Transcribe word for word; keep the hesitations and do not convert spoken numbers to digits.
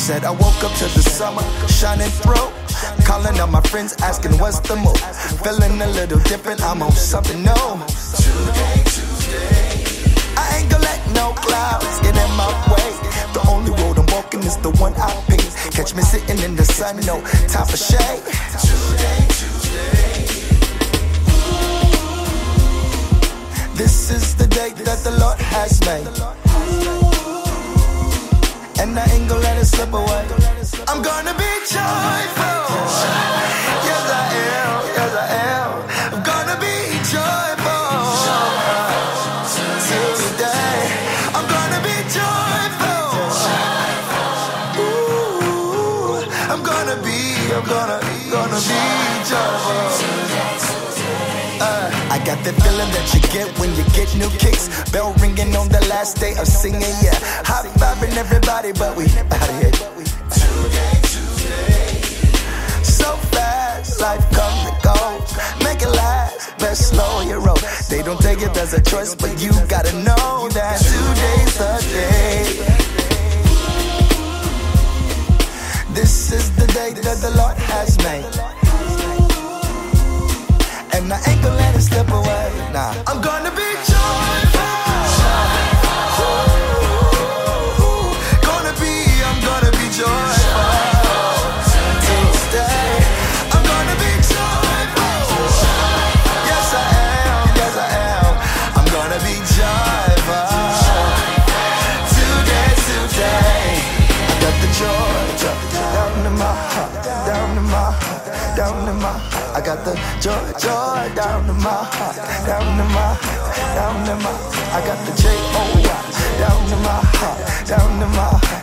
Said I woke up to the summer shining through. Calling out my friends asking what's the move. Feeling a little different, I'm on something new. Today, today, I ain't gonna let no clouds get in my way. The only road I'm walking is the one I pick. Catch me sitting in the sun, no time for shade. Today, today, this is the day that the Lord has made, and I ain't gonna let it slip away. I'm gonna be joyful. Yes I am, yes I am. I'm gonna be joyful. Today, I'm gonna be joyful. Ooh, I'm gonna be, I'm gonna, gonna be joyful. Uh, I got that feeling that you get when you get new kicks. Bell ringing on the last day of singing, yeah. High fiving everybody, but we out of here. Today, today. So fast, life comes and goes. Make it last, best slow your roll. They don't take it as a choice, but you gotta know that today's the day. This is the day that the Lord has made, and I ain't gonna let it slip away. Nah, I'm gonna be joyful. Ooh, gonna be, I'm gonna be joyful. Tuesday, I'm gonna be joyful. Yes I am, yes I am. I'm gonna be joyful. Today, today, I got the joy, joy down in my heart, down in my heart, down in my heart. I got the joy, joy down in my heart, down in my heart, down in my heart. I got the J O Y down in my heart, down in my heart.